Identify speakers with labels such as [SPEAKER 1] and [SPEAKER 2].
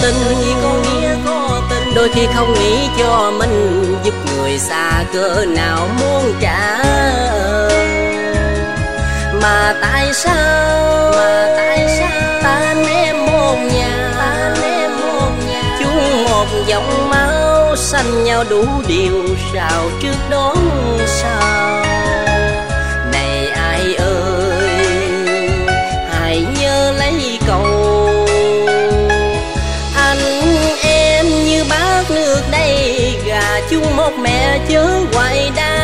[SPEAKER 1] tình, đôi khi không nghĩ cho mình, giúp người xa cỡ nào muốn trả mà tại sao ta anh em một nhà, chung một dòng máu xanh nhau đủ điều, sao trước đón sau. Này ai ơi hãy nhớ lấy câu, anh em như bát nước đây, gà chung một mẹ chớ hoài đa.